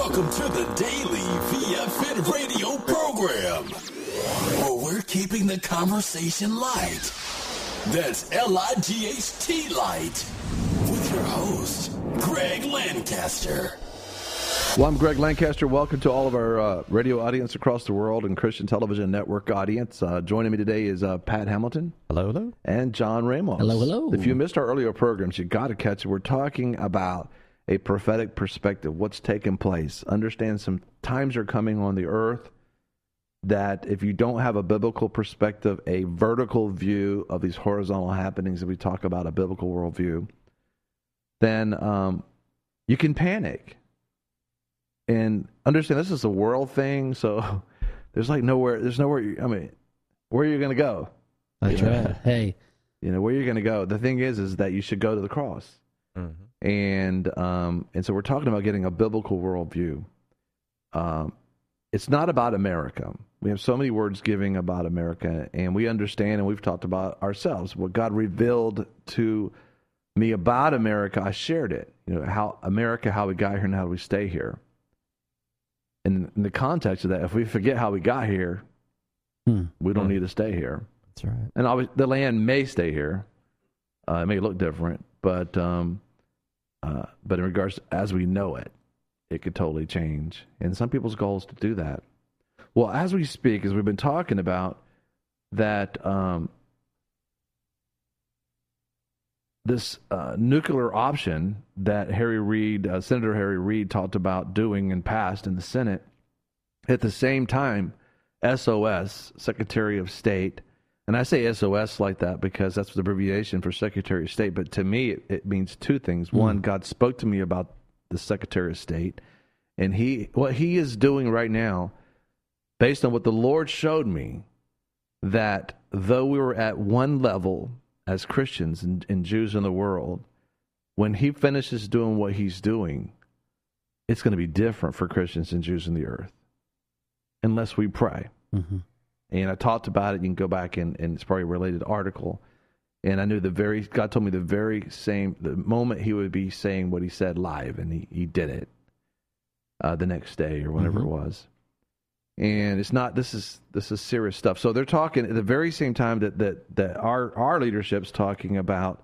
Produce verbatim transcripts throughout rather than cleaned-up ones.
Welcome to the Daily V F N radio program, where we're keeping the conversation light. That's L I G H T light. With your host, Greg Lancaster. Well, I'm Greg Lancaster. Welcome to all of our uh, radio audience across the world and Christian Television Network audience. Uh, joining me today is uh, Pat Hamilton. Hello, hello. And John Ramos. Hello, hello. If you missed our earlier programs, you got to catch it. We're talking about a prophetic perspective, what's taking place. Understand some times are coming on the earth that if you don't have a biblical perspective, a vertical view of these horizontal happenings that we talk about, a biblical worldview, then um, you can panic. And understand this is a world thing, so there's like nowhere, there's nowhere, I mean, where are you going to go? That's right. Hey. You know, where you're going to go. The thing is, is that you should go to the cross. Mm-hmm. And um, and so we're talking about getting a biblical worldview. Um, it's not about America. We have so many words giving about America, and we understand, and we've talked about ourselves. What God revealed to me about America, I shared it. You know, how America, how we got here, and how we stay here. And in the context of that, if we forget how we got here, hmm. we don't hmm. need to stay here. That's right. And always, the land may stay here. Uh, it may look different, but um, uh, but in regards to as we know it, it could totally change. And some people's goal is to do that. Well, as we speak, as we've been talking about that, um, this uh, nuclear option that Harry Reid, uh, Senator Harry Reid, talked about doing and passed in the Senate. At the same time, S O S, Secretary of State, and I say S O S like that because that's the abbreviation for Secretary of State, but to me it, it means two things. Mm. One, God spoke to me about the Secretary of State, and he what he is doing right now, based on what the Lord showed me, that though we were at one level as Christians and, and Jews in the world, when he finishes doing what he's doing, it's going to be different for Christians and Jews in the earth, unless we pray. Mm-hmm. And I talked about it. You can go back and, and it's probably a related article. And I knew the very, God told me the very same, the moment he would be saying what he said live, and he, he did it uh, the next day or whenever mm-hmm. it was. And it's not, this is this is serious stuff. So they're talking at the very same time that that, that our, our leadership's talking about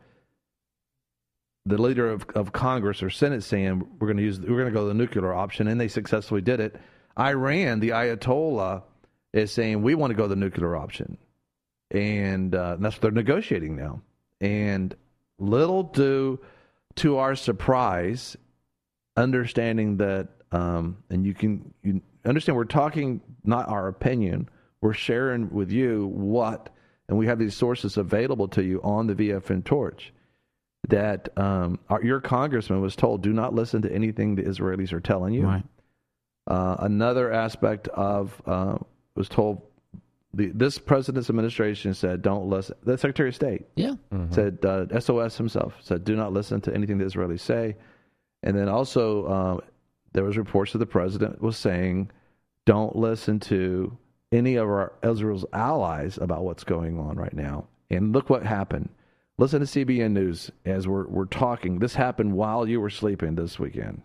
the leader of, of Congress or Senate saying we're going to use, we're going to go to the nuclear option, and they successfully did it. Iran, the Ayatollah, is saying we want to go to the nuclear option. And uh, that's what they're negotiating now. And little do, to our surprise, understanding that, um, and you can you understand we're talking not our opinion, we're sharing with you what, and we have these sources available to you on the V F N Torch, that um, our, your congressman was told, do not listen to anything the Israelis are telling you. Right. Uh, another aspect of, uh, was told, the, this president's administration said, don't listen. The Secretary of State yeah. mm-hmm. said, uh, S O S himself said, do not listen to anything the Israelis say. And then also, uh, there was reports that the president was saying, don't listen to any of our Israel's allies about what's going on right now. And look what happened. Listen to C B N News as we're we're talking. This happened while you were sleeping this weekend.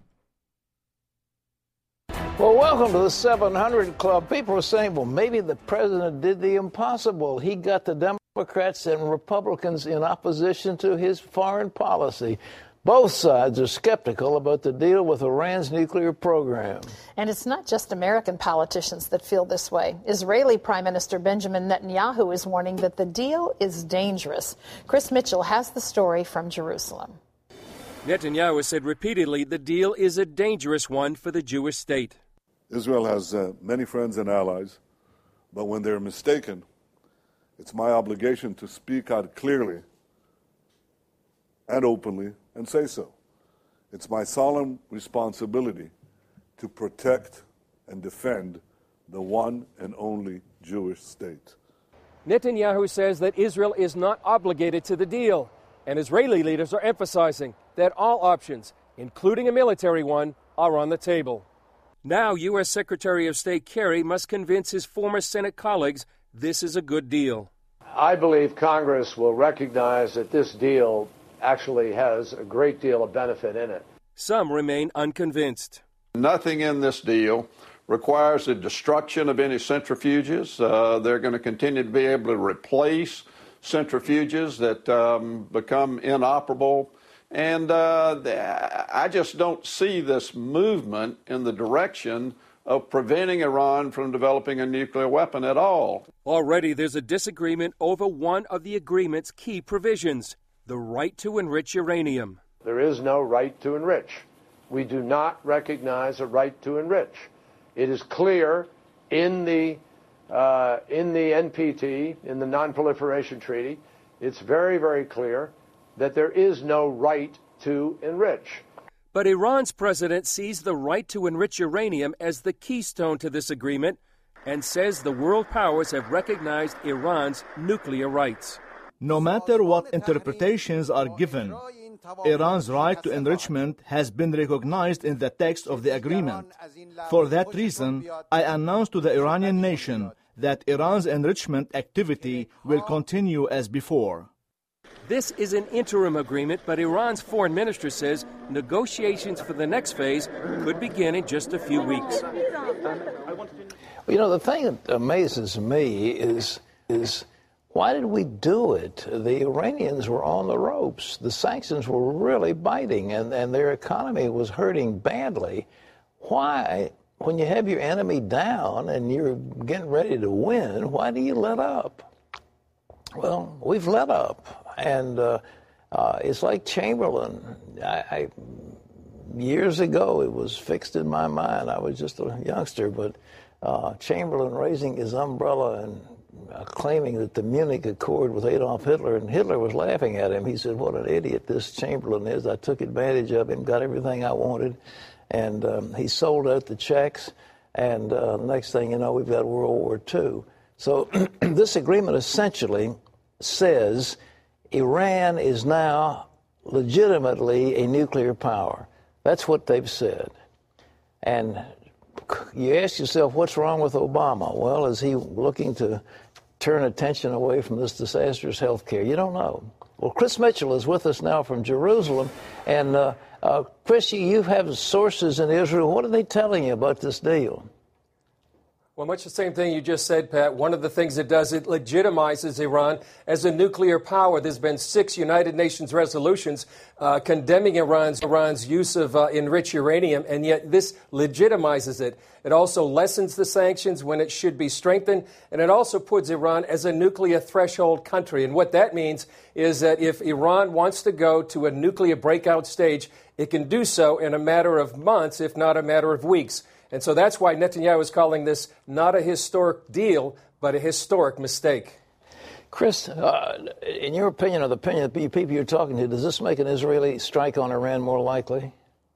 Well, welcome to the seven hundred Club. People are saying, well, maybe the president did the impossible. He got the Democrats and Republicans in opposition to his foreign policy. Both sides are skeptical about the deal with Iran's nuclear program. And it's not just American politicians that feel this way. Israeli Prime Minister Benjamin Netanyahu is warning that the deal is dangerous. Chris Mitchell has the story from Jerusalem. Netanyahu has said repeatedly the deal is a dangerous one for the Jewish state. Israel has uh, many friends and allies, but when they're mistaken, it's my obligation to speak out clearly and openly and say so. It's my solemn responsibility to protect and defend the one and only Jewish state. Netanyahu says that Israel is not obligated to the deal, and Israeli leaders are emphasizing that all options, including a military one, are on the table. Now U S Secretary of State Kerry must convince his former Senate colleagues this is a good deal. I believe Congress will recognize that this deal actually has a great deal of benefit in it. Some remain unconvinced. Nothing in this deal requires the destruction of any centrifuges. Uh, they're going to continue to be able to replace centrifuges that um, become inoperable. And uh, I just don't see this movement in the direction of preventing Iran from developing a nuclear weapon at all. Already there's a disagreement over one of the agreement's key provisions, the right to enrich uranium. There is no right to enrich. We do not recognize a right to enrich. It is clear in the uh, in the N P T, in the Non-Proliferation Treaty, it's very, very clear that there is no right to enrich. But Iran's president sees the right to enrich uranium as the keystone to this agreement and says the world powers have recognized Iran's nuclear rights. No matter what interpretations are given, Iran's right to enrichment has been recognized in the text of the agreement. For that reason, I announce to the Iranian nation that Iran's enrichment activity will continue as before. This is an interim agreement, but Iran's foreign minister says negotiations for the next phase could begin in just a few weeks. You know, the thing that amazes me is is why did we do it? The Iranians were on the ropes. The sanctions were really biting, and, and their economy was hurting badly. Why, when you have your enemy down and you're getting ready to win, why do you let up? Well, we've let up. And uh, uh, it's like Chamberlain. I, I, years ago, it was fixed in my mind. I was just a youngster, but uh, Chamberlain raising his umbrella and Uh, claiming that the Munich Accord with Adolf Hitler, and Hitler was laughing at him. He said, what an idiot this Chamberlain is. I took advantage of him, got everything I wanted, and um, he sold out the checks, and uh, next thing you know, we've got World War Two. So this agreement essentially says Iran is now legitimately a nuclear power. That's what they've said. And you ask yourself, what's wrong with Obama? Well, is he looking to turn attention away from this disastrous health care? You don't know. Well, Chris Mitchell is with us now from Jerusalem. And, uh, uh, Chris, you have sources in Israel. What are they telling you about this deal? Well, much the same thing you just said, Pat. One of the things it does, it legitimizes Iran as a nuclear power. There's been six United Nations resolutions uh, condemning Iran's, Iran's use of uh, enriched uranium, and yet this legitimizes it. It also lessens the sanctions when it should be strengthened, and it also puts Iran as a nuclear threshold country. And what that means is that if Iran wants to go to a nuclear breakout stage, it can do so in a matter of months, if not a matter of weeks. And so that's why Netanyahu is calling this not a historic deal, but a historic mistake. Chris, uh, in your opinion, or the opinion of the people you're talking to, does this make an Israeli strike on Iran more likely?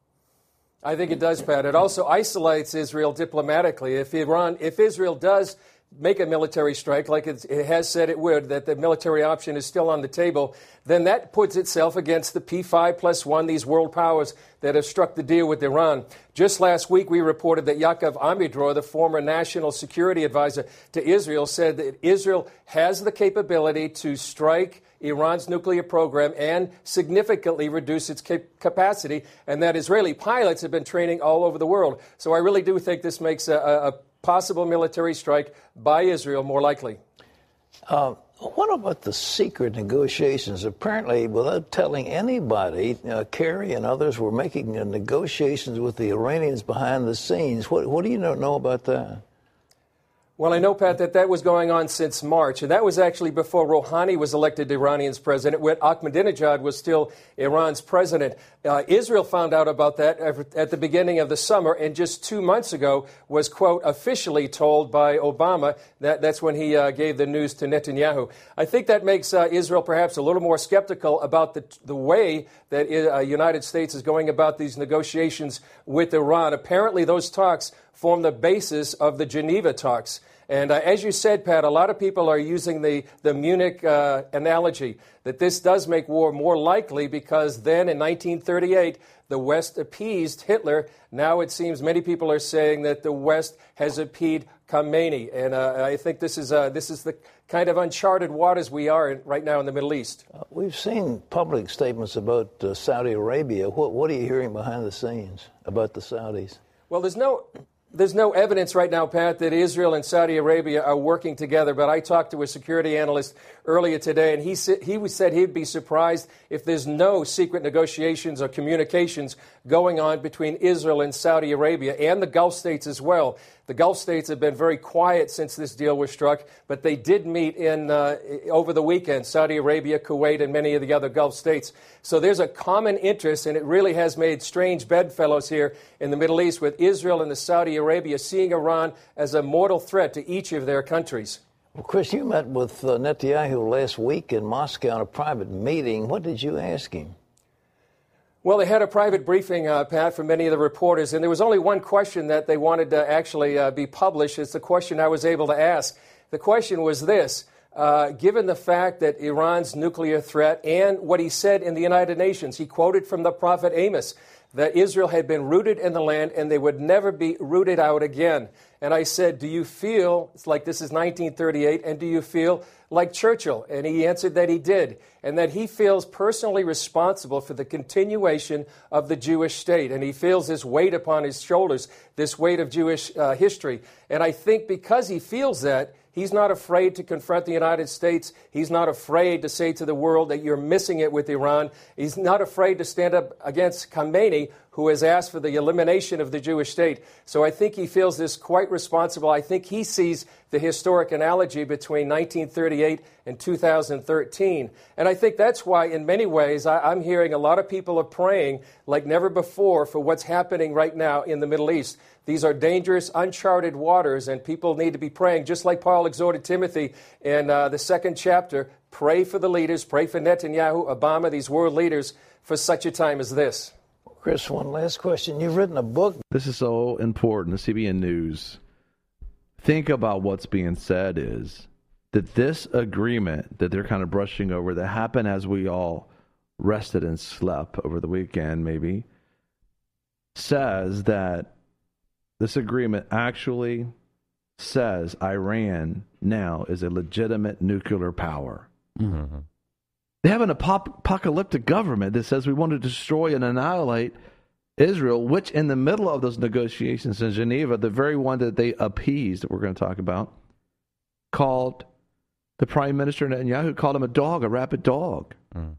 I think it does, Pat. It also isolates Israel diplomatically. If Iran, if Israel does make a military strike, like it has said it would, that the military option is still on the table, then that puts itself against the P five plus one, these world powers that have struck the deal with Iran. Just last week, we reported that Yaakov Amidror, the former national security advisor to Israel, said that Israel has the capability to strike Iran's nuclear program and significantly reduce its cap- capacity, and that Israeli pilots have been training all over the world. So I really do think this makes a, a possible military strike by Israel more likely. Uh, what about the secret negotiations? Apparently, without telling anybody, uh, Kerry and others were making uh, negotiations with the Iranians behind the scenes. What, what do you know, know about that? Well, I know, Pat, that that was going on since March, and that was actually before Rouhani was elected Iranian's president, when Ahmadinejad was still Iran's president. Uh, Israel found out about that at the beginning of the summer, and just two months ago was, quote, officially told by Obama. That, that's when he uh, gave the news to Netanyahu. I think that makes uh, Israel perhaps a little more skeptical about the, the way that the uh, United States is going about these negotiations with Iran. Apparently, those talks form the basis of the Geneva talks. And uh, as you said, Pat, a lot of people are using the, the Munich uh, analogy, that this does make war more likely because then in nineteen thirty-eight, the West appeased Hitler. Now it seems many people are saying that the West has appeased Khomeini. And uh, I think this is, uh, this is the kind of uncharted waters we are in right now in the Middle East. Uh, we've seen public statements about uh, Saudi Arabia. What, what are you hearing behind the scenes about the Saudis? Well, there's no there's no evidence right now, Pat, that Israel and Saudi Arabia are working together. But I talked to a security analyst earlier today, and he said he said he'd be surprised if there's no secret negotiations or communications going on between Israel and Saudi Arabia and the Gulf states as well. The Gulf states have been very quiet since this deal was struck, but they did meet in uh, over the weekend, Saudi Arabia, Kuwait, and many of the other Gulf states. So there's a common interest, and it really has made strange bedfellows here in the Middle East with Israel and the Saudi Arabia seeing Iran as a mortal threat to each of their countries. Well, Chris, you met with uh, Netanyahu last week in Moscow in a private meeting. What did you ask him? Well, they had a private briefing, uh, Pat, for many of the reporters, and there was only one question that they wanted to actually uh, be published. It's the question I was able to ask. The question was this. Uh, given the fact that Iran's nuclear threat and what he said in the United Nations, he quoted from the prophet Amos, that Israel had been rooted in the land and they would never be rooted out again. And I said, do you feel, it's like this is nineteen thirty-eight, and do you feel like Churchill? And he answered that he did, and that he feels personally responsible for the continuation of the Jewish state. And he feels this weight upon his shoulders, this weight of Jewish uh, history. And I think because he feels that, he's not afraid to confront the United States. He's not afraid to say to the world that you're missing it with Iran. He's not afraid to stand up against Khamenei, who has asked for the elimination of the Jewish state. So I think he feels this quite responsible. I think he sees the historic analogy between nineteen thirty-eight and two thousand thirteen. And I think that's why, in many ways, I, I'm hearing a lot of people are praying like never before for what's happening right now in the Middle East. These are dangerous, uncharted waters, and people need to be praying, just like Paul exhorted Timothy in uh, the second chapter. Pray for the leaders, pray for Netanyahu, Obama, these world leaders, for such a time as this. Chris, one last question. You've written a book. This is so important. The C B N News. Think about what's being said is that this agreement that they're kind of brushing over that happened as we all rested and slept over the weekend, maybe, says that this agreement actually says Iran now is a legitimate nuclear power. Mm-hmm. They have an ap- apocalyptic government that says we want to destroy and annihilate Israel, which in the middle of those negotiations in Geneva, the very one that they appeased, that we're going to talk about, called the Prime Minister Netanyahu, called him a dog, a rabid dog. Mm.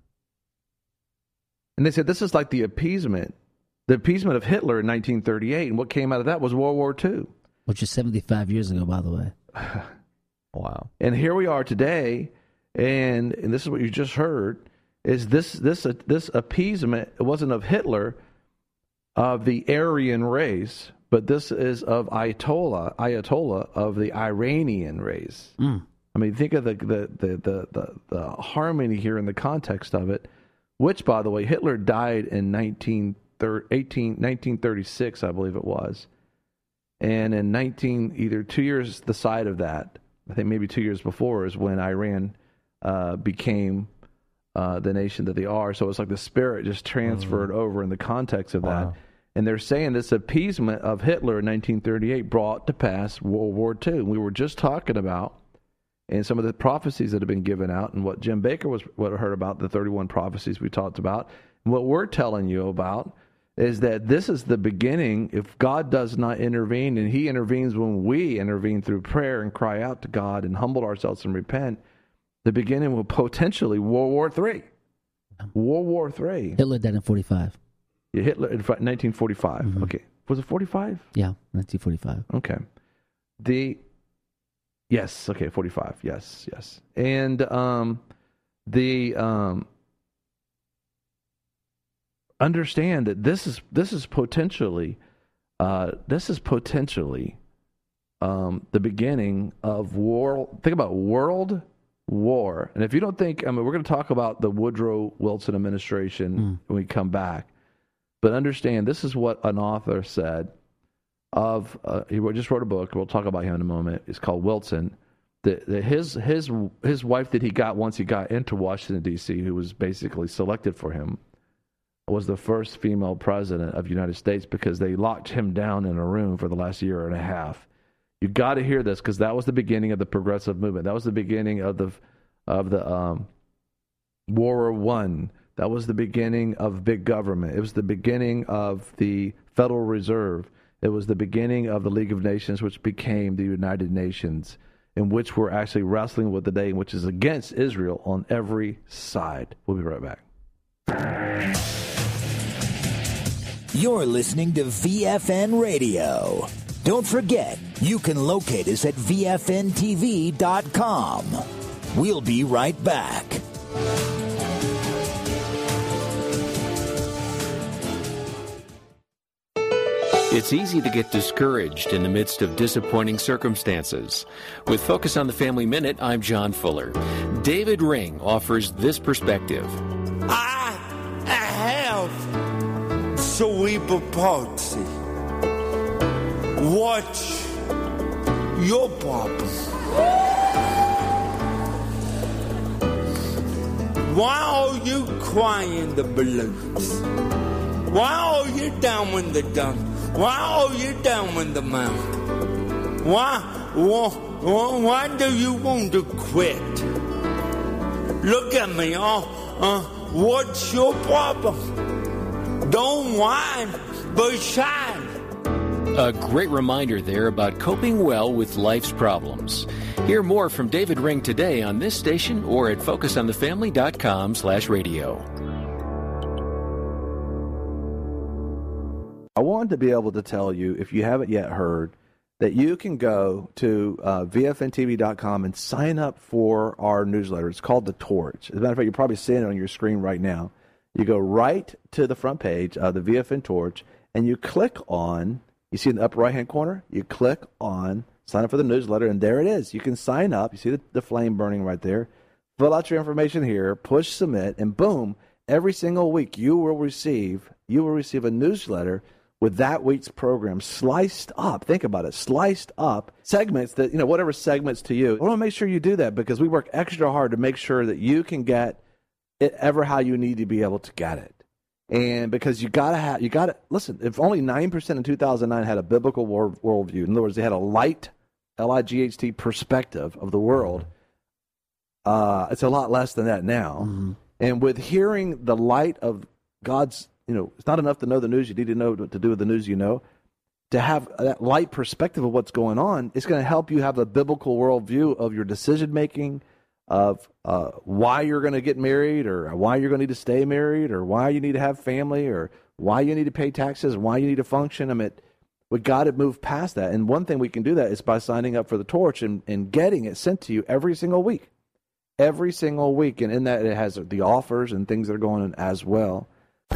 And they said this is like the appeasement, the appeasement of Hitler in nineteen thirty-eight, and what came out of that was World War Two. Which is seventy-five years ago, by the way. Wow. And here we are today, and, and this is what you just heard, is this this uh, this appeasement, it wasn't of Hitler, of the Aryan race, but this is of Ayatollah, Ayatollah of the Iranian race. Mm. I mean, think of the the, the the the the harmony here in the context of it, which, by the way, Hitler died in nineteen thirty-six, I believe it was. And in nineteen, either two years the side of that, I think maybe two years before, is when Iran uh, became uh, the nation that they are. So it's like the spirit just transferred mm-hmm. over in the context of wow. that. And they're saying this appeasement of Hitler in nineteen thirty-eight brought to pass World War Two. And we were just talking about, and some of the prophecies that have been given out, and what Jim Baker was what I heard about, the thirty-one prophecies we talked about. And what we're telling you about is that this is the beginning. If God does not intervene, and he intervenes when we intervene through prayer and cry out to God and humble ourselves and repent, the beginning will potentially World War Three. World War Three. Hitler died in forty-five. Yeah, Hitler in nineteen forty-five. Mm-hmm. Okay. Was it forty-five? Yeah, nineteen forty-five. Okay. The, yes, okay, forty-five. Yes, yes. And um, the, um, understand that this is this is potentially uh, this is potentially um, the beginning of war. Think about world war, and if you don't think, I mean, we're going to talk about the Woodrow Wilson administration mm. when we come back. But understand, this is what an author said of. Uh, he just wrote a book. We'll talk about him in a moment. It's called Wilson. The, the, his his his wife that he got once he got into Washington D C, who was basically selected for him, was the first female president of the United States because they locked him down in a room for the last year and a half. You got to hear this because that was the beginning of the progressive movement. That was the beginning of the of the um, World War One. That was the beginning of big government. It was the beginning of the Federal Reserve. It was the beginning of the League of Nations, which became the United Nations, in which we're actually wrestling with today, which is against Israel on every side. We'll be right back. You're listening to V F N Radio. Don't forget, you can locate us at V F N T V dot com. We'll be right back. It's easy to get discouraged in the midst of disappointing circumstances. With Focus on the Family Minute, I'm John Fuller. David Ring offers this perspective. I, I have cerebral palsy. Watch your problem. Why are you crying the blues? Why are you down in the dump? Why are you down in the mouth? Why, why, why do you want to quit? Look at me, uh, uh, what's your problem? Don't whine, but shine. A great reminder there about coping well with life's problems. Hear more from David Ring today on this station or at focus on the family dot com slash radio. I wanted to be able to tell you, if you haven't yet heard, that you can go to uh, V F N T V dot com and sign up for our newsletter. It's called The Torch. As a matter of fact, you're probably seeing it on your screen right now. You go right to the front page of the V F N Torch, and you click on, you see in the upper right-hand corner, you click on sign up for the newsletter, and there it is. You can sign up. You see the, the flame burning right there. Fill out your information here, push submit, and boom, every single week you will receive you will receive a newsletter with that week's program sliced up. Think about it, sliced up segments that, you know, whatever segments to you. I want to make sure you do that because we work extra hard to make sure that you can get it ever how you need to be able to get it. And because you got to have, you got to, listen, if only nine percent in two thousand nine had a biblical world, worldview, in other words, they had a light, L I G H T perspective of the world, uh, it's a lot less than that now. Mm-hmm. And with hearing the light of God's, you know, it's not enough to know the news. You need to know what to do with the news you know. To have that light perspective of what's going on, it's going to help you have a biblical worldview of your decision-making, of uh, why you're going to get married, or why you're going to need to stay married, or why you need to have family, or why you need to pay taxes, why you need to function. I mean, we got to move past that. And one thing we can do that is by signing up for the Torch and, and getting it sent to you every single week. Every single week. And in that, it has the offers and things that are going on as well.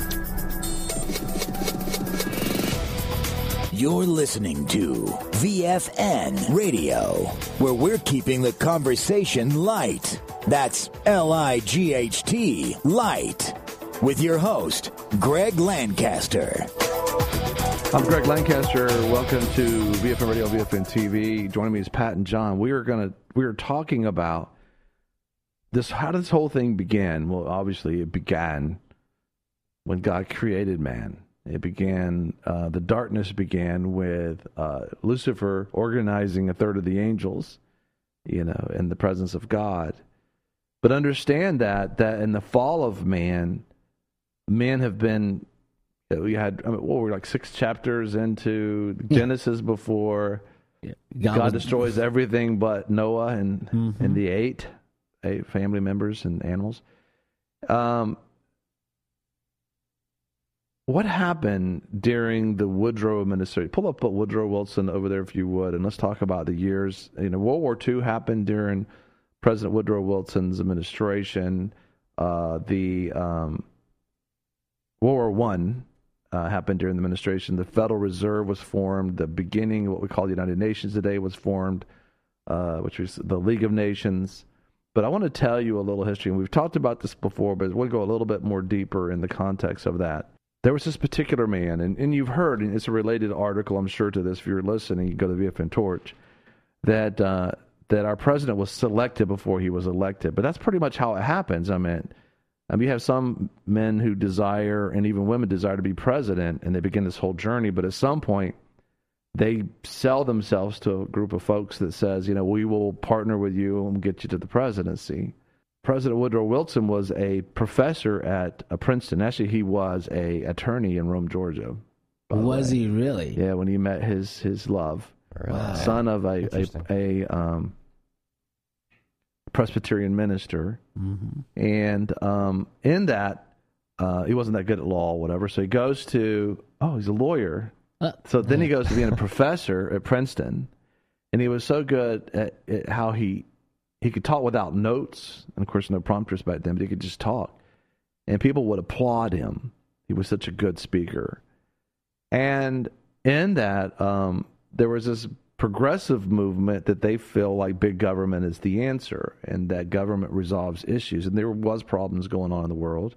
You're listening to V F N Radio, where we're keeping the conversation light. That's L I G H T, light. With your host, Greg Lancaster. I'm Greg Lancaster. Welcome to V F N Radio, V F N T V. Joining me is Pat and John. We are gonna we are talking about this. How did this whole thing begin? Well, obviously, it began when God created man. It began, uh, the darkness began with uh, Lucifer organizing a third of the angels, you know, in the presence of God. But understand that, that in the fall of man, men have been, we had, I mean, what were we, like six chapters into Genesis before yeah. God, God was, destroys everything but Noah and, mm-hmm. and the eight, eight family members and animals. Um. What happened during the Woodrow administration? Pull up Woodrow Wilson over there if you would, and let's talk about the years. You know, World War Two happened during President Woodrow Wilson's administration. Uh, the um, World War One uh, happened during the administration. The Federal Reserve was formed. The beginning of what we call the United Nations today was formed, uh, which was the League of Nations. But I want to tell you a little history, and we've talked about this before, but we'll go a little bit more deeper in the context of that. There was this particular man, and, and you've heard, and it's a related article, I'm sure, to this. If you're listening, you go to the V F N Torch, that uh, that our president was selected before he was elected. But that's pretty much how it happens. I mean, I mean, you have some men who desire, and even women desire to be president, and they begin this whole journey. But at some point, they sell themselves to a group of folks that says, you know, we will partner with you and get you to the presidency. President Woodrow Wilson was a professor at Princeton. Actually, he was a attorney in Rome, Georgia. by the Was way. he really? Yeah, when he met his his love, Wow. son of a Interesting. a, a um, Presbyterian minister, Mm-hmm. and um, in that uh, he wasn't that good at law, or whatever. So he goes to oh, he's a lawyer. Uh, So then he goes to being a professor at Princeton, and he was so good at, at how he he could talk without notes, and of course no prompters back then, but he could just talk, and people would applaud him. He was such a good speaker, and in that um, there was this progressive movement that they feel like big government is the answer, and that government resolves issues, and there was problems going on in the world.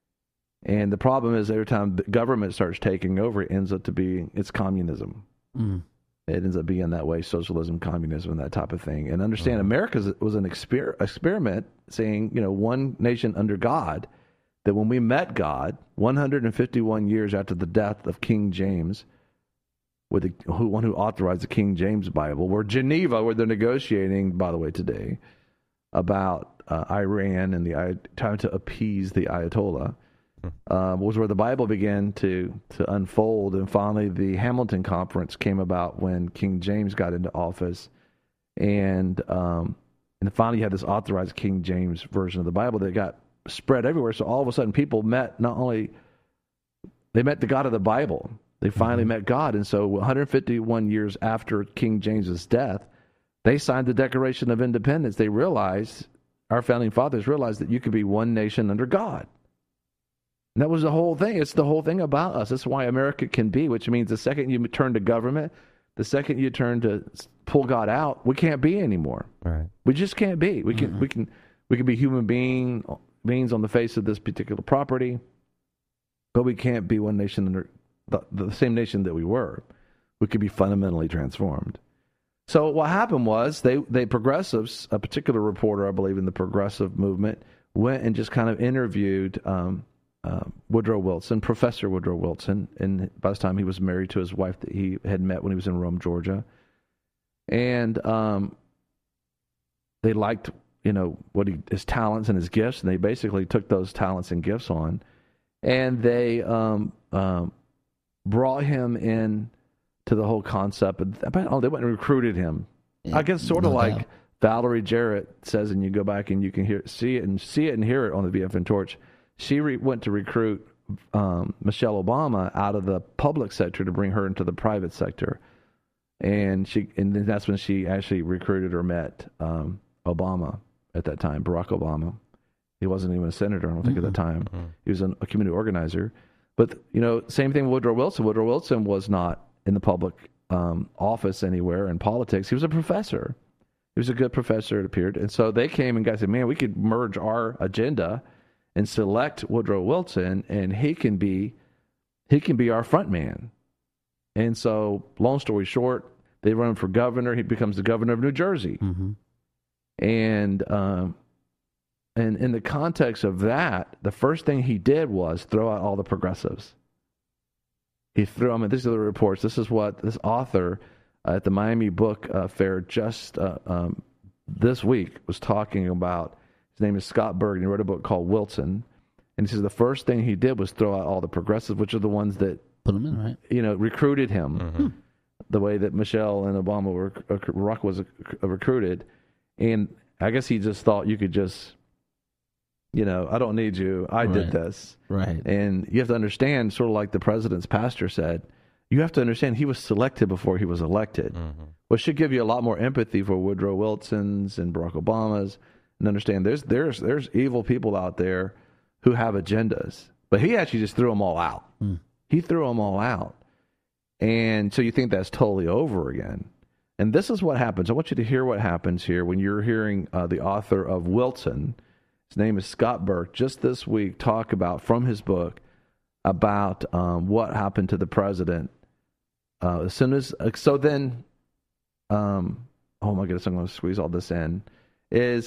And the problem is every time the government starts taking over, it ends up to be, it's communism. Mm. It ends up being that way, socialism, communism, that type of thing. And understand America was an exper- experiment saying, you know, one nation under God, that when we met God, one hundred fifty-one years after the death of King James, with the who, one who authorized the King James Bible, where Geneva, where they're negotiating, by the way, today, about uh, Iran and the trying to appease the Ayatollah, uh, was where the Bible began to to unfold. And finally, the Hamilton Conference came about when King James got into office, and um, and finally you had this authorized King James version of the Bible that got spread everywhere. So all of a sudden, people met not only they met the God of the Bible. They finally mm-hmm. met God. And so one hundred fifty-one years after King James's death, they signed the Declaration of Independence. They realized, our founding fathers realized that you could be one nation under God. And that was the whole thing. It's the whole thing about us. That's why America can be, which means the second you turn to government, the second you turn to pull God out, we can't be anymore. Right. We just can't be. We can, mm-hmm. we can, we can be human being, beings on the face of this particular property, but we can't be one nation under The, the same nation that we were. We could be fundamentally transformed. So what happened was they, they progressives, a particular reporter, I believe, in the progressive movement, went and just kind of interviewed um, uh, Woodrow Wilson, Professor Woodrow Wilson, and by this time he was married to his wife that he had met when he was in Rome, Georgia. And um, they liked, you know, what he, his talents and his gifts, and they basically took those talents and gifts on, and they um, um, brought him in to the whole concept. Oh, they went and recruited him. Yeah, I guess sort of no like doubt. Valerie Jarrett says, and you go back and you can hear, see it and see it and hear it on the V F N Torch. She re- went to recruit um, Michelle Obama out of the public sector to bring her into the private sector, and she and then that's when she actually recruited or met um, Obama at that time, Barack Obama. He wasn't even a senator, I don't think, mm-hmm. at the time. Mm-hmm. He was an, a community organizer. But, you know, same thing with Woodrow Wilson. Woodrow Wilson was not in the public um, office anywhere in politics. He was a professor. He was a good professor, it appeared. And so they came and guys said, man, we could merge our agenda and select Woodrow Wilson, and he can be he can be our front man. And so, long story short, they run him for governor. He becomes the governor of New Jersey. Mm-hmm. And um, And in the context of that, the first thing he did was throw out all the progressives. He threw, I mean, these are the reports. This is what this author uh, at the Miami Book uh, Fair just uh, um, this week was talking about. His name is Scott Berg, and he wrote a book called Wilson. And he says the first thing he did was throw out all the progressives, which are the ones that put him in, right? You know, recruited him mm-hmm. the way that Michelle and Obama were, uh, Barack was uh, recruited. And I guess he just thought you could just, you know, I don't need you. I right. did this. Right. And you have to understand, sort of like the president's pastor said, you have to understand he was selected before he was elected. Mm-hmm. Which should give you a lot more empathy for Woodrow Wilson's and Barack Obama's, and understand there's there's there's evil people out there who have agendas. But he actually just threw them all out. Mm. He threw them all out. And so you think that's totally over again. And this is what happens. I want you to hear what happens here when you're hearing uh, the author of Wilson. His name is Scott Berg. Just this week, talk about from his book about um, what happened to the president. Uh, as soon as uh, so, then, um, oh my goodness, I'm going to squeeze all this in. Is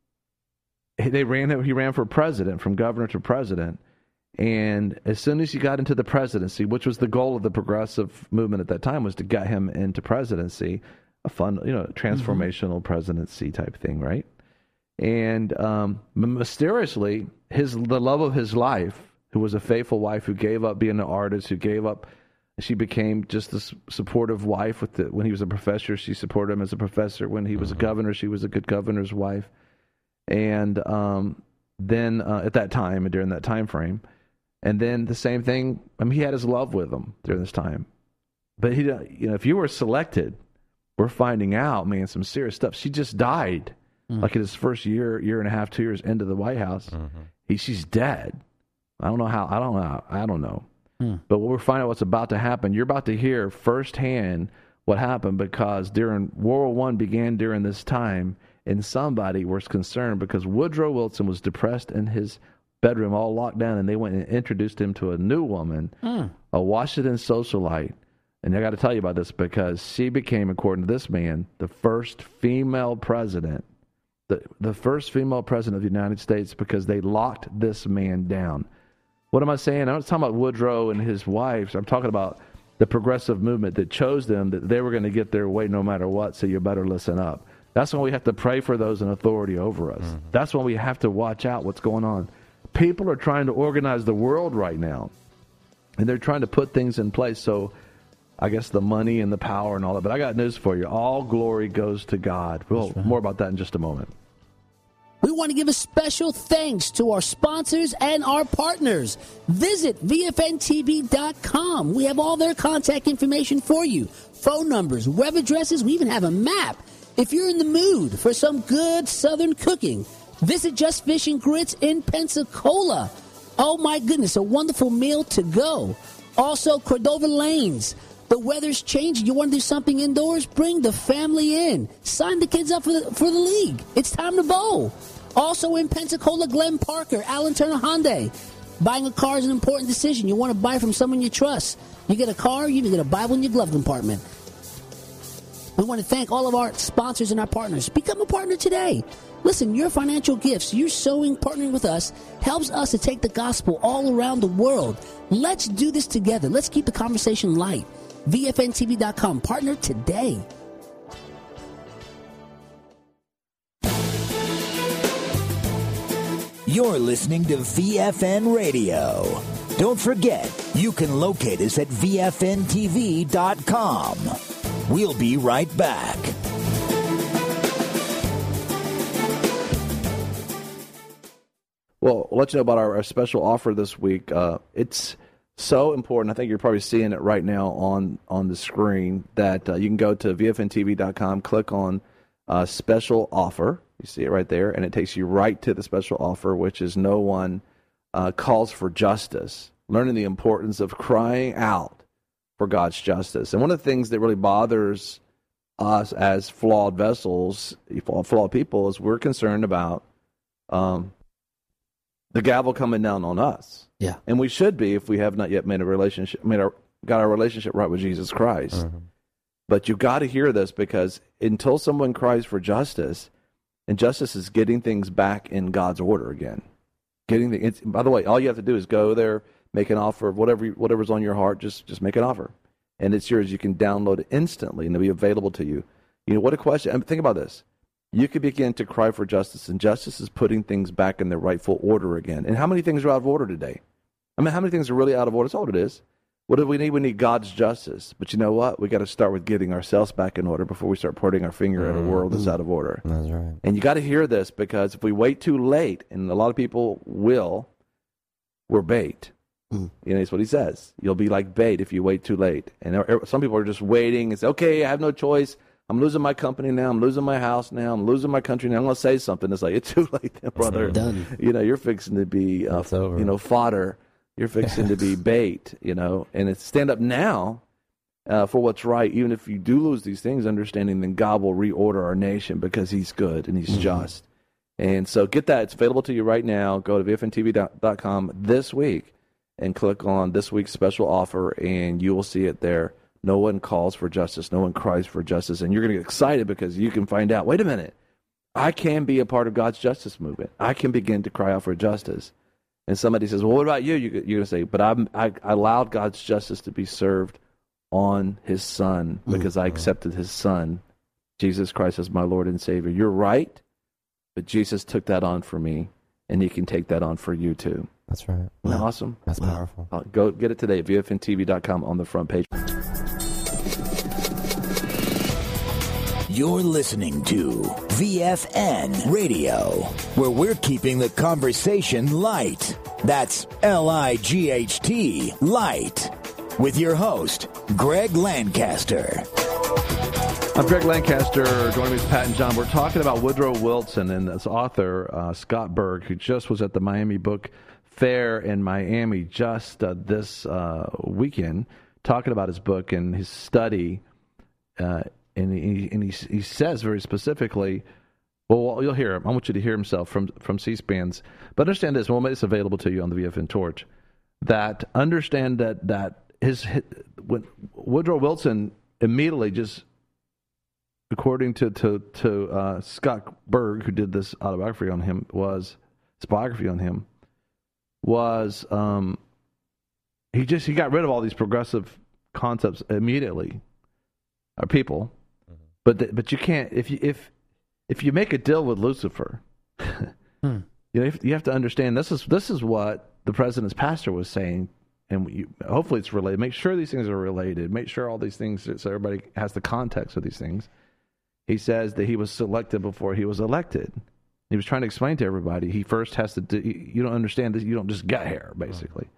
they ran him? He ran for president, from governor to president, and as soon as he got into the presidency, which was the goal of the progressive movement at that time, was to get him into presidency, a fun, you know, transformational mm-hmm. presidency type thing, right? And um, mysteriously, his the love of his life, who was a faithful wife, who gave up being an artist, who gave up, She became just this supportive wife. With the, when he was a professor, she supported him as a professor. When he was mm-hmm. a governor, she was a good governor's wife. And um, then uh, at that time, and during that time frame, and then the same thing. I mean, he had his love with them during this time. But he, you know, if you were selected, we're finding out, man, some serious stuff. She just died, mm-hmm. like in his first year, year and a half, two years into the White House. Mm-hmm. He, she's dead. I don't know how. I don't know. I don't know. Hmm. But we're finding out what's about to happen. You're about to hear firsthand what happened, because during World War One began during this time, and somebody was concerned because Woodrow Wilson was depressed in his bedroom, all locked down, and they went and introduced him to a new woman, hmm. a Washington socialite. And I got to tell you about this because she became, according to this man, the first female president, the the first female president of the United States, because they locked this man down. What am I saying? I'm not talking about Woodrow and his wives. I'm talking about the progressive movement that chose them, that they were going to get their way no matter what, so you better listen up. That's when we have to pray for those in authority over us. Mm-hmm. That's when we have to watch out what's going on. People are trying to organize the world right now, and they're trying to put things in place. So I guess the money and the power and all that. But I got news for you. All glory goes to God. Well, right. More about that in just a moment. We want to give a special thanks to our sponsors and our partners. Visit V F N T V dot com. We have all their contact information for you. Phone numbers, web addresses. We even have a map. If you're in the mood for some good Southern cooking, visit Just Fish and Grits in Pensacola. Oh, my goodness, a wonderful meal to go. Also, Cordova Lanes. The weather's changing. You want to do something indoors? Bring the family in. Sign the kids up for the, for the league. It's time to bowl. Also in Pensacola, Glenn Parker, Alan Turner Hyundai. Buying a car is an important decision. You want to buy from someone you trust. You get a car, you even get a Bible in your glove compartment. We want to thank all of our sponsors and our partners. Become a partner today. Listen, your financial gifts, your sowing, partnering with us, helps us to take the gospel all around the world. Let's do this together. Let's keep the conversation light. V F N T V dot com. Partner today. You're listening to V F N Radio. Don't forget, you can locate us at V F N T V dot com. We'll be right back. Well, I'll let you know about our, our special offer this week. Uh, it's so important. I think you're probably seeing it right now on, on the screen that uh, you can go to V F N T V dot com, click on uh, special offer. You see it right there, and it takes you right to the special offer, which is No One uh, Calls for Justice, learning the importance of crying out for God's justice. And one of the things that really bothers us as flawed vessels, flawed people, is we're concerned about um, the gavel coming down on us. Yeah. And we should be if we have not yet made a relationship, made our, got our relationship right with Jesus Christ. Mm-hmm. But you've got to hear this, because until someone cries for justice, and justice is getting things back in God's order again. Getting the, it's, by the way, all you have to do is go there, make an offer of whatever whatever's on your heart. Just just make an offer, and it's yours. You can download it instantly, and it'll be available to you. You know what a question? I mean, think about this. You could begin to cry for justice, and justice is putting things back in their rightful order again. And how many things are out of order today? I mean, how many things are really out of order? That's all it is. What do we need? We need God's justice. But you know what? We got to start with getting ourselves back in order before we start pointing our finger mm-hmm. at a world that's out of order. That's right. And you got to hear this, because if we wait too late, and a lot of people will, we're bait. Mm. You know, that's what he says. You'll be like bait if you wait too late. And some people are just waiting and say, okay, I have no choice. I'm losing my company now. I'm losing my house now. I'm losing my country now. I'm going to say something. It's like, it's too late, brother. Done. You know, you're fixing to be, uh, you know, fodder. You're fixing to be bait, you know, and it's stand up now uh, for what's right. Even if you do lose these things, understanding that God will reorder our nation because he's good and he's mm-hmm. just. And so get that. It's available to you right now. Go to V F N T V dot com this week and click on this week's special offer, and you will see it there. No one calls for justice. No one cries for justice. And you're going to get excited because you can find out, wait a minute, I can be a part of God's justice movement. I can begin to cry out for justice. And somebody says, well, what about you? You're going to say, but I'm, I, I allowed God's justice to be served on his son because mm-hmm. I accepted his son, Jesus Christ, as my Lord and Savior. You're right, but Jesus took that on for me, and he can take that on for you too. That's right. Isn't that awesome? That's Wow. powerful. Uh, Go get it today, V F N T V dot com on the front page. You're listening to V F N Radio, where we're keeping the conversation light. That's L I G H T, light. With your host, Greg Lancaster. I'm Greg Lancaster. Joining me is Pat and John. We're talking about Woodrow Wilson and this author, uh, Scott Berg, who just was at the Miami Book Fair in Miami just uh, this uh, weekend, talking about his book and his study. Uh, and he, and he, he says very specifically, well, you'll hear him. I want you to hear himself from, from C-SPAN's. But understand this, and we'll make this available to you on the V F N Torch, that understand that, that his, his when Woodrow Wilson immediately just, according to to, to uh, Scott Berg, who did this autobiography on him, was his biography on him, was um, he just he got rid of all these progressive concepts immediately, or people, mm-hmm. but the, but you can't if you if if you make a deal with Lucifer, hmm. you know you have, you have to understand this is this is what the president's pastor was saying. And you, hopefully it's related. Make sure these things are related. Make sure all these things, so everybody has the context of these things. He says that he was selected before he was elected. He was trying to explain to everybody, he first has to do, you don't understand this, you don't just get here, basically.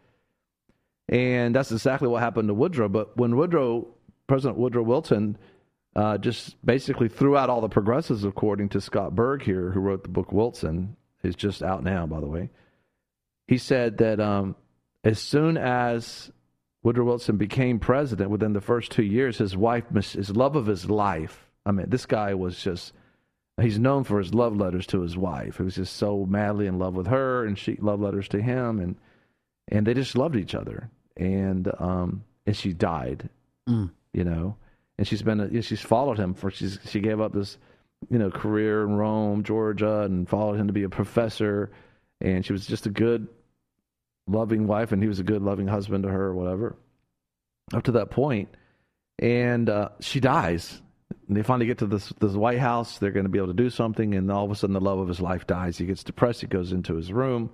And that's exactly what happened to Woodrow. But when Woodrow, President Woodrow Wilson, uh, just basically threw out all the progressives, according to Scott Berg here, who wrote the book Wilson, is just out now, by the way. He said that um, as soon as Woodrow Wilson became president, within the first two years, his wife, his love of his life, I mean, this guy was just, he's known for his love letters to his wife. He was just so madly in love with her, and she love letters to him, and and they just loved each other. And um, and she died, mm. you know, and she's been, a, she's followed him for, she's, she gave up this, you know, career in Rome, Georgia, and followed him to be a professor, and she was just a good, loving wife, and he was a good, loving husband to her, or whatever, up to that point. And uh, she dies. And they finally get to this this White House. They're going to be able to do something, and all of a sudden the love of his life dies. He gets depressed. He goes into his room,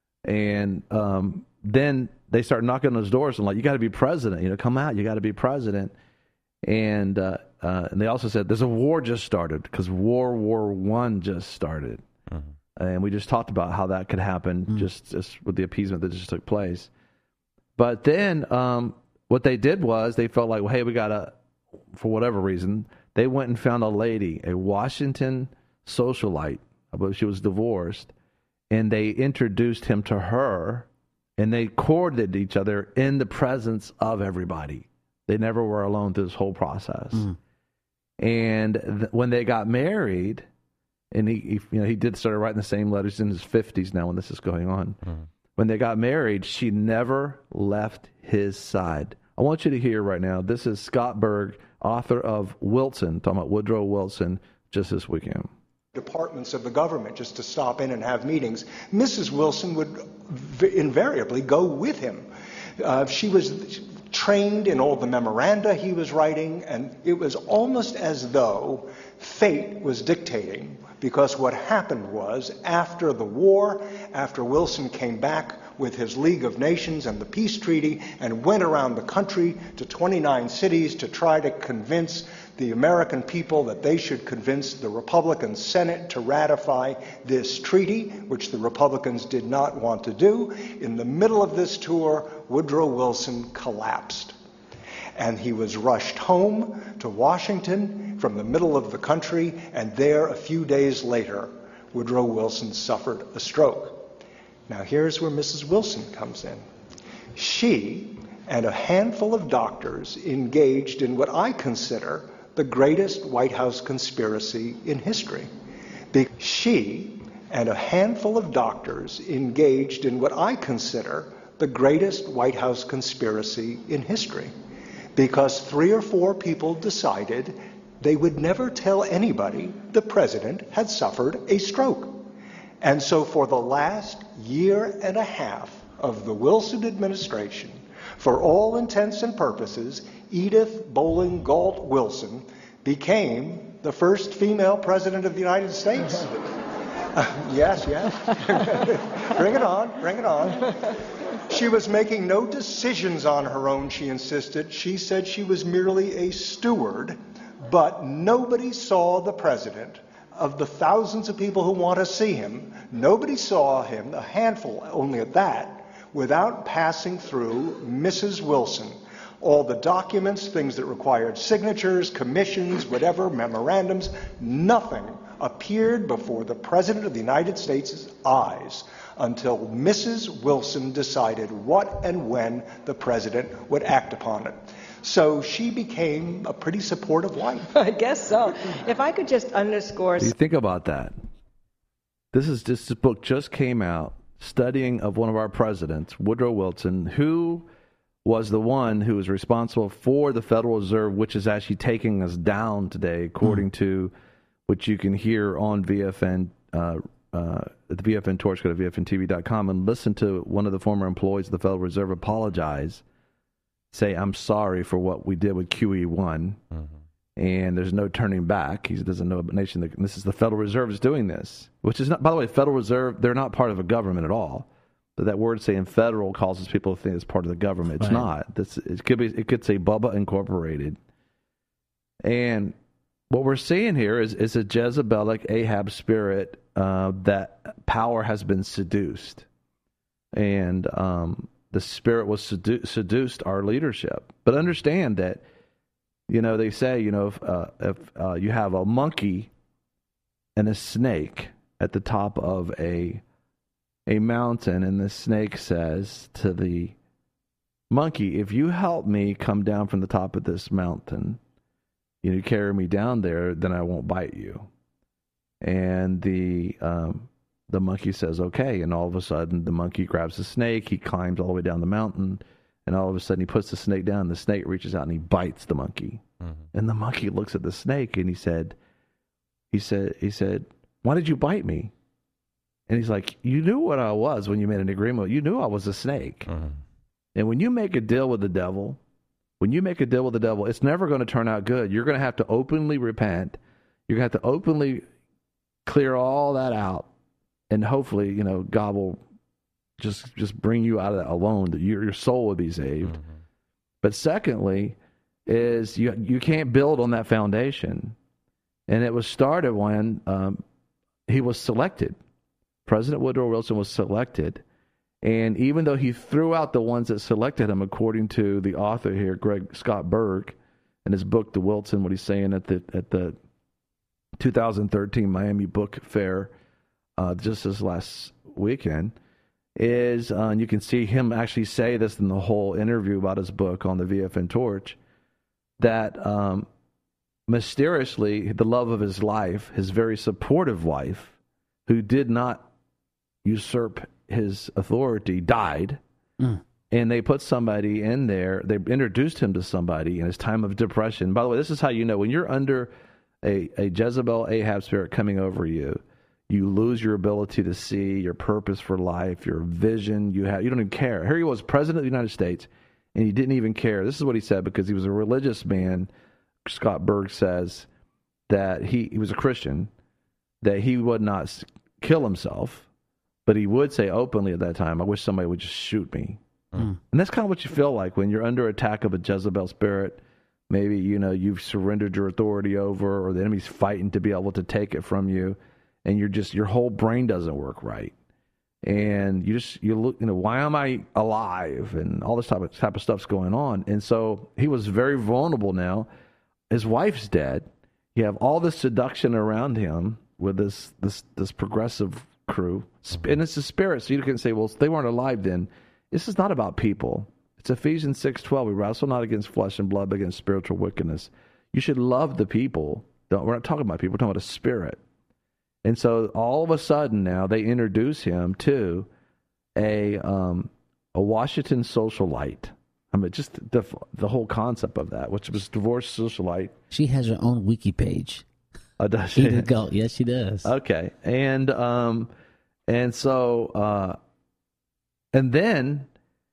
and um, then they start knocking on his doors and like, you got to be president. You know, come out. You got to be president. And uh, uh, and they also said there's a war just started because World War One just started, mm-hmm. and we just talked about how that could happen mm-hmm. just just with the appeasement that just took place. But then um, what they did was they felt like, well, hey, we got to, for whatever reason, they went and found a lady, a Washington socialite, I believe she was divorced, and they introduced him to her, and they courted each other in the presence of everybody. They never were alone through this whole process. Mm. And th- when they got married, and he, he, you know, he did start writing the same letters in his fifties now when this is going on. Mm. When they got married, she never left his side. I want you to hear right now, this is Scott Berg, author of Wilson, talking about Woodrow Wilson, just this weekend. Departments of the government just to stop in and have meetings. Missus Wilson would v- invariably go with him. Uh, she was trained in all the memoranda he was writing, and it was almost as though fate was dictating, because what happened was, after the war, after Wilson came back with his League of Nations and the peace treaty and went around the country to twenty-nine cities to try to convince the American people that they should convince the Republican Senate to ratify this treaty, which the Republicans did not want to do. In the middle of this tour, Woodrow Wilson collapsed. And he was rushed home to Washington from the middle of the country, and there, a few days later, Woodrow Wilson suffered a stroke. Now here's where Missus Wilson comes in. She and a handful of doctors engaged in what I consider the greatest White House conspiracy in history. Be- she and a handful of doctors engaged in what I consider the greatest White House conspiracy in history, because three or four people decided they would never tell anybody the president had suffered a stroke. And so for the last year and a half of the Wilson administration, for all intents and purposes, Edith Bowling Galt Wilson became the first female president of the United States. Yes, yes. Bring it on, bring it on. She was making no decisions on her own, she insisted. She said she was merely a steward, but nobody saw the president. Of the thousands of people who want to see him, nobody saw him, a handful only at that, without passing through Missus Wilson. All the documents, things that required signatures, commissions, whatever, memorandums, nothing appeared before the President of the United States' eyes until Missus Wilson decided what and when the President would act upon it. So she became a pretty supportive wife. I guess so. If I could just underscore... Do you think about that? This is just, this book just came out, studying of one of our presidents, Woodrow Wilson, who was the one who was responsible for the Federal Reserve, which is actually taking us down today, according mm. to which you can hear on V F N, uh, uh, the V F N Torch, go to V F N T V dot com and listen to one of the former employees of the Federal Reserve apologize, say, I'm sorry for what we did with Q E one, mm-hmm. and there's no turning back. He doesn't know a nation that this is the Federal Reserve is doing this, which is not, by the way, Federal Reserve, they're not part of a government at all. But that word saying federal causes people to think it's part of the government. It's right. not. This, it could be. It could say Bubba Incorporated. And what we're seeing here is, is a Jezebelic Ahab spirit uh, that power has been seduced. And um, the spirit was sedu- seduced our leadership. But understand that, you know, they say, you know, if, uh, if uh, you have a monkey and a snake at the top of a a mountain, and the snake says to the monkey, if you help me come down from the top of this mountain, you know, carry me down there, then I won't bite you. And the um, the monkey says, okay. And all of a sudden, the monkey grabs the snake. He climbs all the way down the mountain. And all of a sudden, he puts the snake down. The snake reaches out and he bites the monkey. Mm-hmm. And the monkey looks at the snake and he said, he said, he said, why did you bite me? And he's like, you knew what I was when you made an agreement. You knew I was a snake. Mm-hmm. And when you make a deal with the devil, when you make a deal with the devil, it's never going to turn out good. You're going to have to openly repent. You're going to have to openly clear all that out. And hopefully, you know, God will just just bring you out of that alone, that your, your soul will be saved. Mm-hmm. But secondly, is you you can't build on that foundation. And it was started when um, he was selected. President Woodrow Wilson was selected. And even though he threw out the ones that selected him, according to the author here, Greg Scott Berg, in his book, The Wilson, what he's saying at the at the two thousand thirteen Miami Book Fair, uh, just this last weekend, is, uh, and you can see him actually say this in the whole interview about his book on the V F N Torch, that um, mysteriously, the love of his life, his very supportive wife, who did not usurp his authority, died. Mm. And they put somebody in there, they introduced him to somebody in his time of depression. By the way, this is how you know, when you're under a, a Jezebel Ahab spirit coming over you, you lose your ability to see, your purpose for life, your vision. You have, you don't even care. Here he was, President of the United States, and he didn't even care. This is what he said, because he was a religious man. Scott Berg says that he, he was a Christian, that he would not kill himself, but he would say openly at that time, I wish somebody would just shoot me. Mm. And that's kind of what you feel like when you're under attack of a Jezebel spirit. Maybe, you know, you've surrendered your authority over, or the enemy's fighting to be able to take it from you, and you're just, your whole brain doesn't work right. And you just, you look, you know, why am I alive? And all this type of, type of stuff's going on. And so he was very vulnerable now. His wife's dead. You have all this seduction around him with this this this progressive crew, and it's the spirit. So you can say, well, they weren't alive then. This is not about people. It's Ephesians six twelve. We wrestle not against flesh and blood, but against spiritual wickedness. You should love the people. Don't, we're not talking about people. We're talking about a spirit. And so all of a sudden now they introduce him to a um, a Washington socialite. I mean, just the the whole concept of that, which was divorced socialite. She has her own wiki page. Oh, does she? Edith Galt. Yes, she does. Okay, and um, and so uh, and then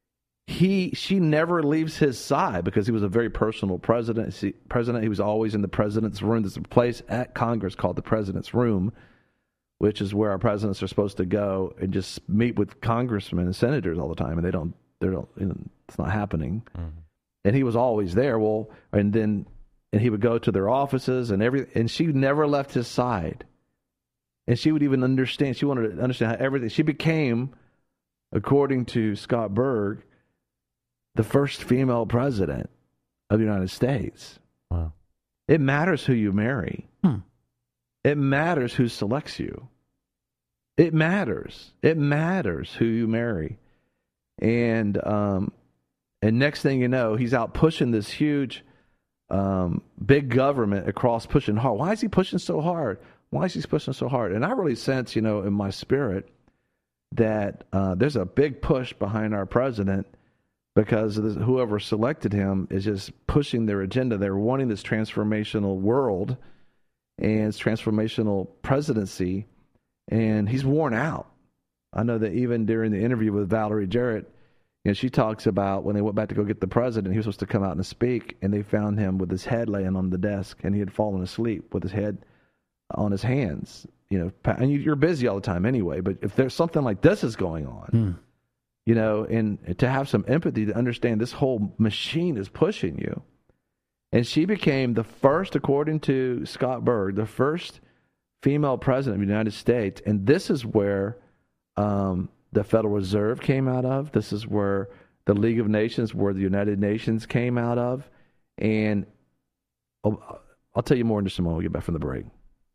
he she never leaves his side, because he was a very personal president. He, president, he was always in the president's room. There's a place at Congress called the President's Room, which is where our presidents are supposed to go and just meet with congressmen and senators all the time, and they don't. They don't. You know, it's not happening. Mm-hmm. And he was always there. Well, and then and he would go to their offices and every. And she never left his side. And she would even understand. She wanted to understand how everything. She became, according to Scott Berg, the first female president of the United States. Wow! It matters who you marry. Hmm. It matters who selects you. It matters. It matters who you marry. And um, and next thing you know, he's out pushing this huge, um, big government across, pushing hard. Why is he pushing so hard? Why is he pushing so hard? And I really sense, you know, in my spirit that uh, there's a big push behind our president because this, whoever selected him is just pushing their agenda. They're wanting this transformational world and it's transformational presidency, and he's worn out. I know that even during the interview with Valerie Jarrett, you know, she talks about when they went back to go get the president, he was supposed to come out and speak, and they found him with his head laying on the desk, and he had fallen asleep with his head on his hands. You know, and you're busy all the time anyway, but if there's something like this is going on, Hmm. you know, and to have some empathy to understand this whole machine is pushing you. And she became the first, according to Scott Berg, the first female president of the United States. And this is where um, the Federal Reserve came out of. This is where the League of Nations, where the United Nations came out of. And I'll, I'll tell you more in just a moment. We'll get back from the break.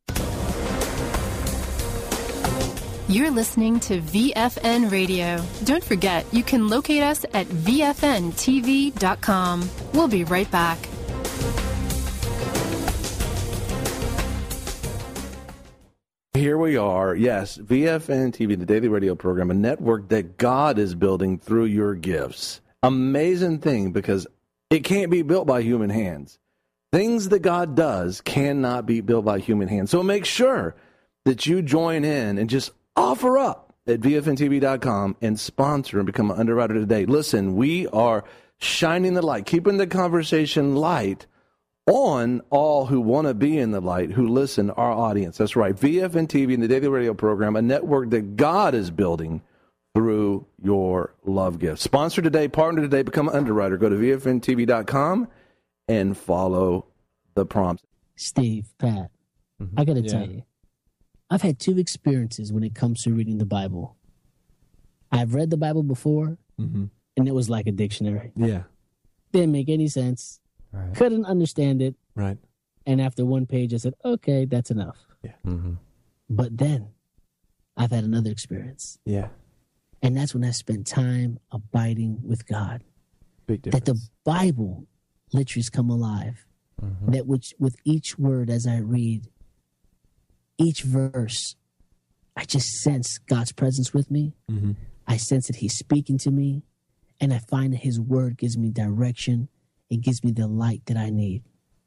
You're listening to V F N Radio. Don't forget, you can locate us at V F N T V dot com. We'll be right back. Here we are. Yes, V F N T V, the daily radio program, a network that God is building through your gifts. Amazing thing, because it can't be built by human hands. Things that God does cannot be built by human hands. So make sure that you join in and just offer up at V F N T V dot com and sponsor and become an underwriter today. Listen, we are shining the light, keeping the conversation light on all who want to be in the light, who listen, our audience. That's right. V F N T V and the daily radio program, a network that God is building through your love gift. Sponsor today, partner today, become an underwriter. Go to V F N T V dot com and follow the prompts. Steve, Pat, Mm-hmm. I got to Yeah. tell you, I've had two experiences when it comes to reading the Bible. I've read the Bible before, Mm-hmm. and it was like a dictionary. Yeah. Didn't make any sense. Right. Couldn't understand it. Right. And after one page, I said, okay, that's enough. Yeah. Mm-hmm. But then I've had another experience. Yeah. And that's when I spent time abiding with God. Big difference. That the Bible literally has come alive. Mm-hmm. That which, with each word as I read, each verse, I just sense God's presence with me. Mm-hmm. I sense that he's speaking to me. And I find that his word gives me direction. It gives me the light that I need.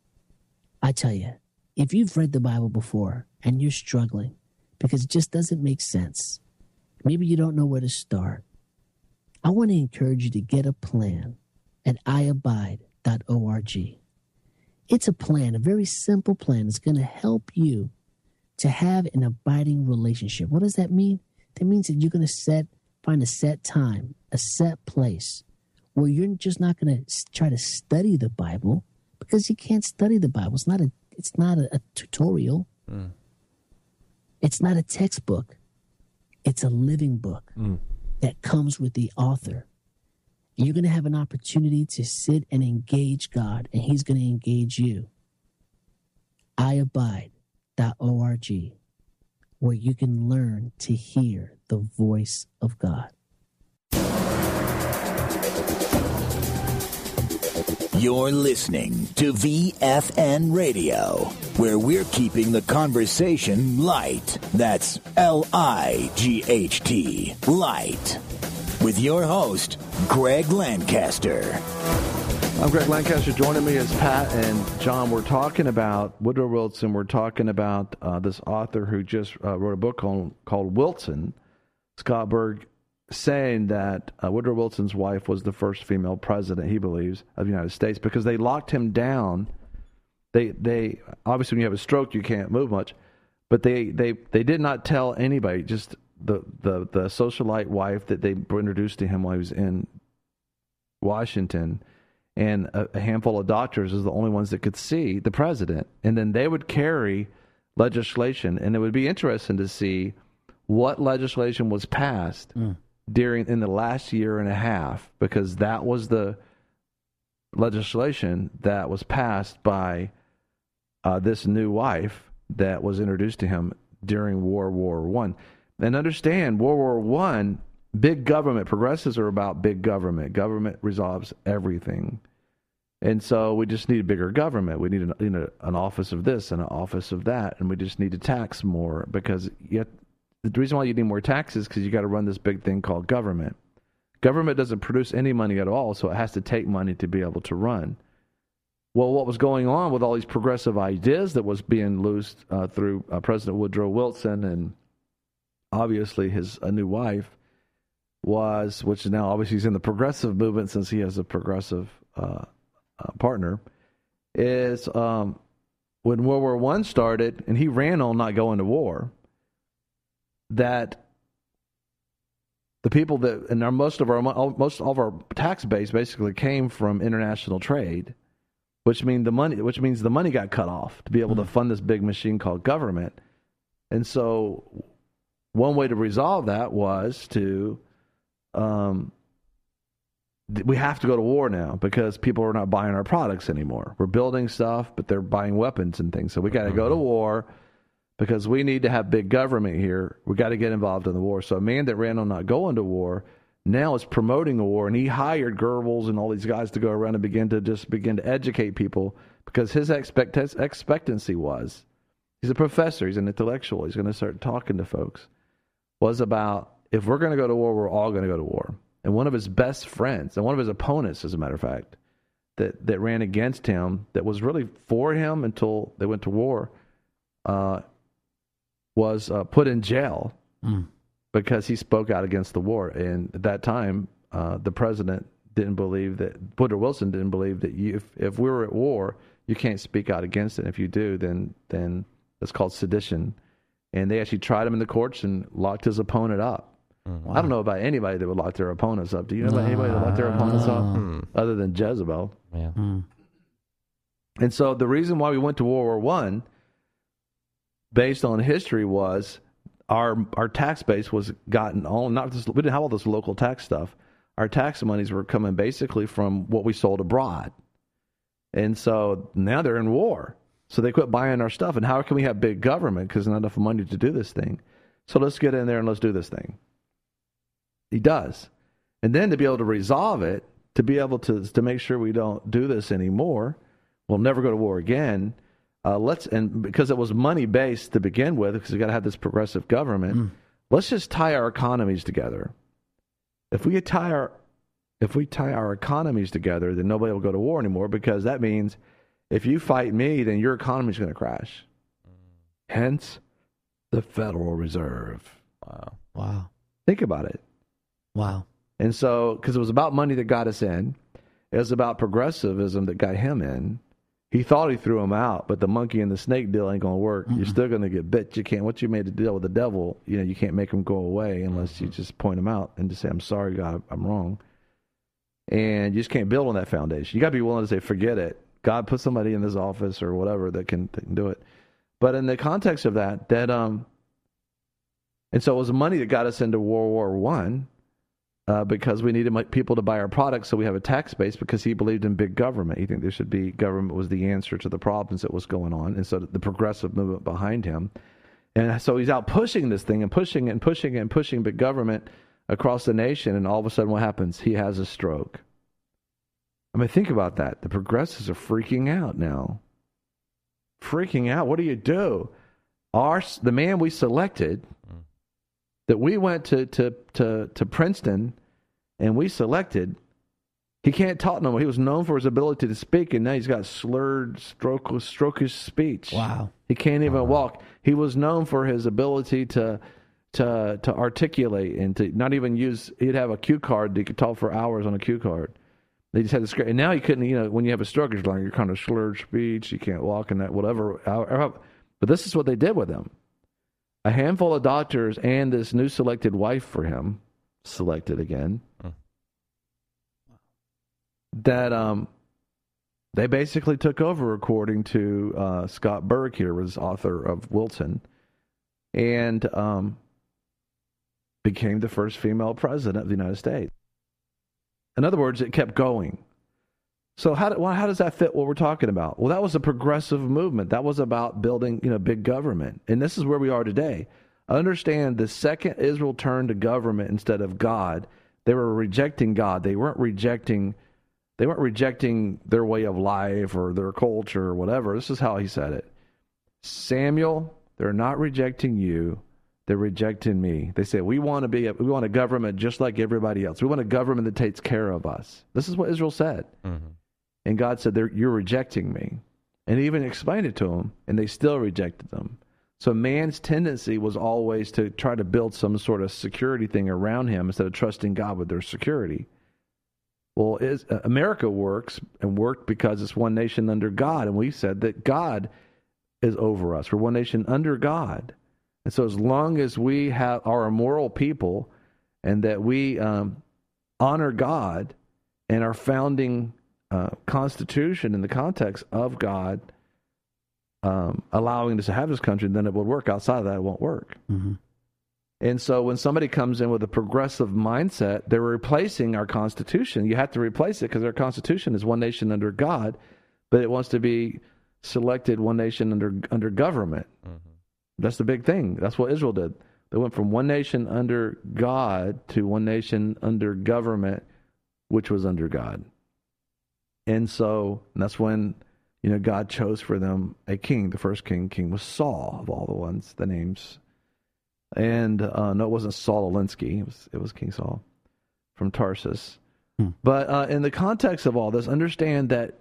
I tell you, if you've read the Bible before and you're struggling because it just doesn't make sense, maybe you don't know where to start, I want to encourage you to get a plan at i abide dot org. It's a plan, a very simple plan. It's going to help you to have an abiding relationship. What does that mean? That means that you're going to set, find a set time, a set place where you're just not going to try to study the Bible, because you can't study the Bible. It's not a, it's not a, a tutorial. Mm. It's not a textbook. It's a living book Mm. that comes with the author. And you're going to have an opportunity to sit and engage God, and he's going to engage you. i abide dot org, where you can learn to hear the voice of God. You're listening to V F N Radio, where we're keeping the conversation light. That's L I G H T, light. With your host, Greg Lancaster. I'm Greg Lancaster. Joining me is Pat and John. We're talking about Woodrow Wilson. We're talking about uh, this author who just uh, wrote a book called, called Wilson, Scott Berg, saying that uh, Woodrow Wilson's wife was the first female president, he believes, of the United States, because they locked him down. They, they obviously, when you have a stroke, you can't move much, But they, they, they did not tell anybody, just the, the, the socialite wife that they introduced to him while he was in Washington, and a, a handful of doctors is the only ones that could see the president. And then they would carry legislation, and it would be interesting to see what legislation was passed mm. during in the last year and a half, because that was the legislation that was passed by uh, this new wife that was introduced to him during World War One. And understand, World War One, big government, progressives are about big government. Government resolves everything. And so we just need a bigger government. We need an, you know, an office of this and an office of that, and we just need to tax more, because yet the reason why you need more taxes is because you got to run this big thing called government. Government doesn't produce any money at all, so it has to take money to be able to run. Well, what was going on with all these progressive ideas that was being loosed uh, through uh, President Woodrow Wilson and obviously his a new wife was, which now obviously he's in the progressive movement since he has a progressive uh, uh, partner, is um, when World War One started and he ran on not going to war, that the people that, and our, most of our most of our tax base basically came from international trade, which mean the money, which means the money got cut off to be able mm-hmm. to fund this big machine called government. And so, one way to resolve that was to, um, we have to go to war now because people are not buying our products anymore. We're building stuff, but they're buying weapons and things. So we got to mm-hmm. go to war. Because we need to have big government here. We got to get involved in the war. So a man that ran on not going to war now is promoting a war, and he hired Goebbels and all these guys to go around and begin to just begin to educate people, because his expect- expectancy was, he's a professor, he's an intellectual, he's going to start talking to folks, was about, if we're going to go to war, we're all going to go to war. And one of his best friends, and one of his opponents, as a matter of fact, that, that ran against him, that was really for him until they went to war, uh, was uh, put in jail mm. because he spoke out against the war. And at that time, uh, the president didn't believe that, Woodrow Wilson didn't believe that you, if, if we were at war, you can't speak out against it. If you do, then then it's called sedition. And they actually tried him in the courts and locked his opponent up. Mm, wow. I don't know about anybody that would lock their opponents up. Do you know about anybody that locked their opponents up? Mm. Other than Jezebel. Yeah. Mm. And so the reason why we went to World War One, based on history, was our our tax base was gotten all, not just, we didn't have all this local tax stuff. Our tax monies were coming basically from what we sold abroad. And so now they're in war. So they quit buying our stuff. And how can we have big government? Because there's not enough money to do this thing. So let's get in there and let's do this thing. He does. And then to be able to resolve it, to be able to, to make sure we don't do this anymore, we'll never go to war again. Uh, let's and because it was money based to begin with, because we got to have this progressive government. Mm. Let's just tie our economies together. If we tie our if we tie our economies together, then nobody will go to war anymore, because that means if you fight me, then your economy is going to crash. Mm. Hence, the Federal Reserve. Wow! Wow! Think about it. Wow! And so, because it was about money that got us in, it was about progressivism that got him in. He thought he threw him out, but the monkey and the snake deal ain't going to work. Mm-hmm. You're still going to get bit. You can't. Once you made a deal with the devil, you know you can't make him go away unless mm-hmm. you just point him out and just say, "I'm sorry, God, I'm wrong." And you just can't build on that foundation. You got to be willing to say, "Forget it. God put somebody in this office or whatever that can, that can do it." But in the context of that, that um, and so it was the money that got us into World War One. Uh, because we needed people to buy our products, so we have a tax base, because he believed in big government. He think there should be government was the answer to the problems that was going on, and so the progressive movement behind him. And so he's out pushing this thing and pushing and pushing and pushing big government across the nation, and all of a sudden what happens? He has a stroke. I mean, think about that. The progressives are freaking out now. Freaking out. What do you do? Our the man we selected, that we went to, to, to, to Princeton and we selected, he can't talk no more. He was known for his ability to speak, and now he's got slurred, stroke, strokish speech. Wow. He can't even wow. walk. He was known for his ability to to to articulate and to not even use, he'd have a cue card that he could talk for hours on a cue card. They just had to script. And now he couldn't, you know, when you have a stroke, you're like, you're kind of slurred speech, you can't walk and that, whatever. But this is what they did with him. a handful of doctors and this new selected wife for him, selected again, mm. that um, they basically took over, according to uh, Scott Berg here, was author of Wilson, and um, became the first female president of the United States. In other words, it kept going. So how, do, well, how does that fit what we're talking about? Well, that was a progressive movement. That was about building, you know, big government. And this is where we are today. Understand, the second Israel turned to government instead of God, they were rejecting God. They weren't rejecting they weren't rejecting their way of life or their culture or whatever. This is how he said it. Samuel, they're not rejecting you. They're rejecting me. They say, we want to be a, we want a government just like everybody else. We want a government that takes care of us. This is what Israel said. Mm-hmm. And God said, you're rejecting me. And he even explained it to them, and they still rejected them. So man's tendency was always to try to build some sort of security thing around him instead of trusting God with their security. Well, is, uh, America works and worked because it's one nation under God. And we said that God is over us. We're one nation under God. And so as long as we have are a moral people and that we um, honor God and our founding uh, Constitution in the context of God um, allowing us to have this country, then it would work. Outside of that, it won't work. Mm-hmm. And so when somebody comes in with a progressive mindset, they're replacing our Constitution. You have to replace it because our Constitution is one nation under God, but it wants to be selected one nation under under government. Mm-hmm. That's the big thing. That's what Israel did. They went from one nation under God to one nation under government, which was under God. And so and that's when, you know, God chose for them a king. The first king, king was Saul, of all the ones, the names. And uh, no, it wasn't Saul Alinsky. It was, it was King Saul from Tarsus. Hmm. But uh, in the context of all this, understand that,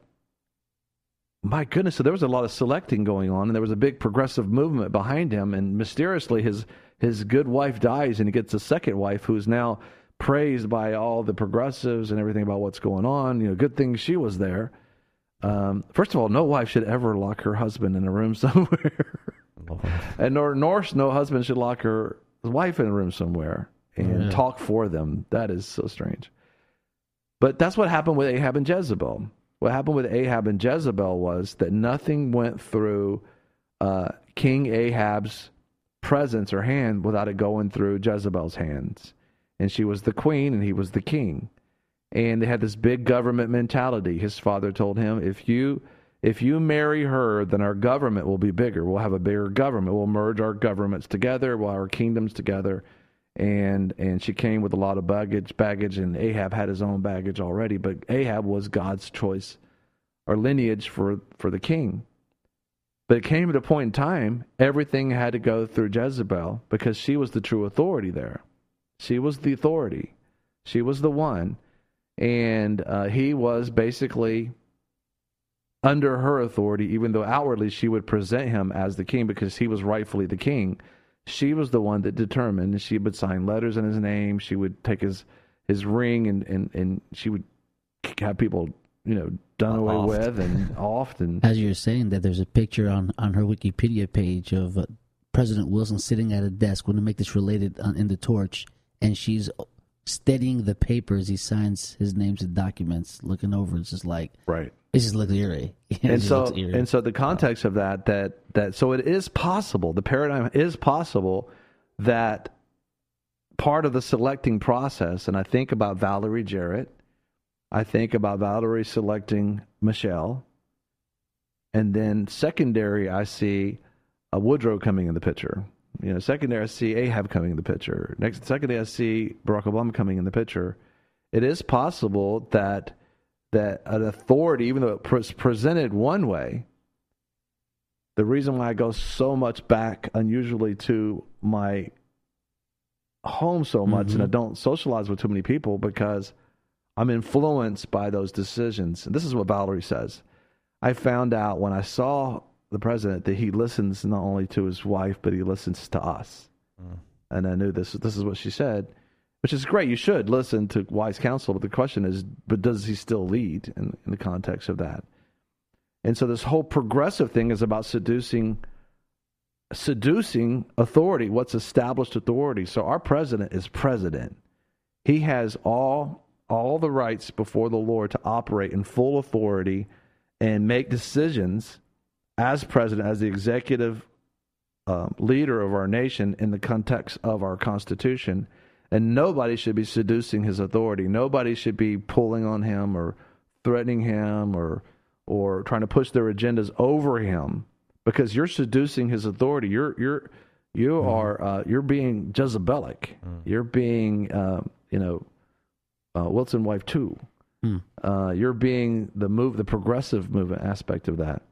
my goodness, so there was a lot of selecting going on, and there was a big progressive movement behind him, and mysteriously his his good wife dies, and he gets a second wife who's now praised by all the progressives and everything about what's going on. You know, good thing she was there. Um, first of all, no wife should ever lock her husband in a room somewhere. And nor, nor no husband should lock her wife in a room somewhere and yeah. talk for them. That is so strange. But that's what happened with Ahab and Jezebel. What happened with Ahab and Jezebel was that nothing went through uh, King Ahab's presence or hand without it going through Jezebel's hands. And she was the queen and he was the king. And they had this big government mentality. His father told him, if you if you marry her, then our government will be bigger. We'll have a bigger government. We'll merge our governments together, we'll have our kingdoms together. And and she came with a lot of baggage, baggage, and Ahab had his own baggage already. But Ahab was God's choice or lineage for, for the king. But it came at a point in time, everything had to go through Jezebel because she was the true authority there. She was the authority. She was the one. And uh, he was basically under her authority, even though outwardly she would present him as the king because he was rightfully the king. She was the one that determined, and she would sign letters in his name. She would take his his ring, and, and, and she would have people, you know, done away oft. with and off. And as you're saying that, there's a picture on, on her Wikipedia page of uh, President Wilson sitting at a desk. We're going to make this related on, in the torch, and she's steadying the paper as he signs his name to documents, looking over. It's just like, right. It just looks eerie. And so, eerie. and so the context of that, that, that, so it is possible, the paradigm is possible that part of the selecting process, and I think about Valerie Jarrett, I think about Valerie selecting Michelle, and then secondary, I see a Woodrow coming in the picture. You know, secondary, I see Ahab coming in the picture. Next, secondary, I see Barack Obama coming in the picture. It is possible that that an authority, even though it was presented one way, the reason why I go so much back unusually to my home so much mm-hmm. and I don't socialize with too many people because I'm influenced by those decisions. And this is what Valerie says. I found out when I saw the president that he listens not only to his wife, but he listens to us. Mm. And I knew this, this is what she said. Which is great. You should listen to wise counsel. But the question is, but does he still lead in, in the context of that? And so this whole progressive thing is about seducing seducing authority, what's established authority. So our president is president. He has all all the rights before the Lord to operate in full authority and make decisions as president, as the executive um, leader of our nation in the context of our Constitution. And nobody should be seducing his authority. Nobody should be pulling on him or threatening him or or trying to push their agendas over him, because you're seducing his authority. You're you're you mm. are uh, you're being Jezebelic. Mm. You're being uh, you know uh, Wilson wife two. Mm. Uh, you're being the move, the progressive movement aspect of that.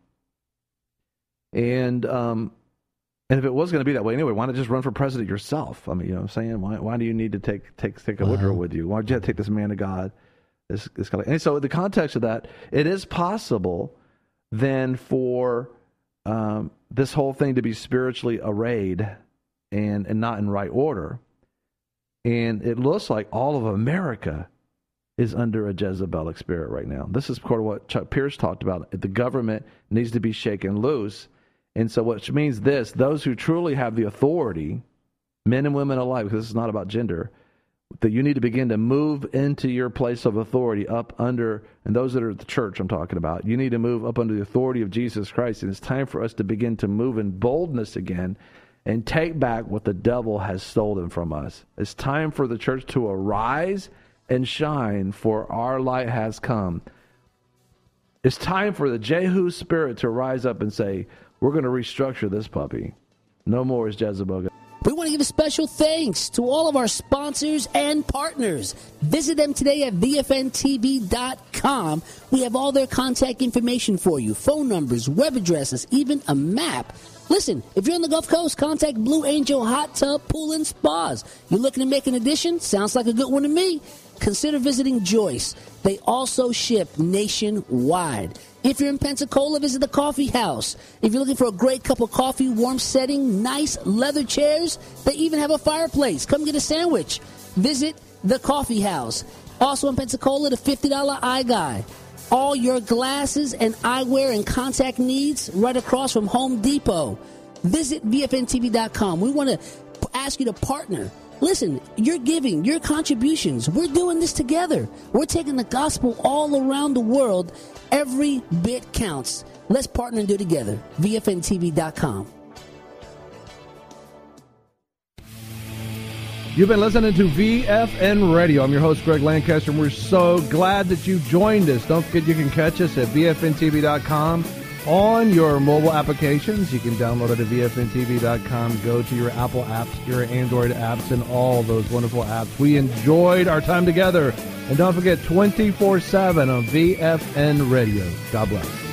And um, and if it was going to be that way anyway, why not just run for president yourself? I mean, you know, what I'm saying, why why do you need to take take take a wow. Woodrow with you? Why don't you have to take this man of God? This, this kind of, and so in the context of that, it is possible then for um, this whole thing to be spiritually arrayed and, and not in right order. And it looks like all of America is under a Jezebelic spirit right now. This is part of what Chuck Pierce talked about. The government needs to be shaken loose. And so which means this, those who truly have the authority, men and women alike, because this is not about gender, that you need to begin to move into your place of authority up under, and those that are at the church I'm talking about, you need to move up under the authority of Jesus Christ. And it's time for us to begin to move in boldness again and take back what the devil has stolen from us. It's time for the church to arise and shine, for our light has come. It's time for the Jehu spirit to rise up and say, we're going to restructure this puppy. No more is Jezebel. We want to give a special thanks to all of our sponsors and partners. Visit them today at V F N T V dot com. We have all their contact information for you, phone numbers, web addresses, even a map. Listen, if you're on the Gulf Coast, contact Blue Angel Hot Tub Pool and Spas. You're looking to make an addition? Sounds like a good one to me. Consider visiting Joyce. They also ship nationwide. If you're in Pensacola, visit the Coffee House. If you're looking for a great cup of coffee, warm setting, nice leather chairs, they even have a fireplace. Come get a sandwich. Visit the Coffee House. Also in Pensacola, the fifty dollars Eye Guy. All your glasses and eyewear and contact needs right across from Home Depot. Visit V F N T V dot com. We want to ask you to partner. Listen, you're giving, your contributions. We're doing this together. We're taking the gospel all around the world. Every bit counts. Let's partner and do it together. V F N T V dot com. You've been listening to V F N Radio. I'm your host, Greg Lancaster, and we're so glad that you joined us. Don't forget you can catch us at V F N T V dot com on your mobile applications. You can download it at V F N T V dot com. Go to your Apple apps, your Android apps, and all those wonderful apps. We enjoyed our time together. And don't forget, twenty-four seven on V F N Radio. God bless.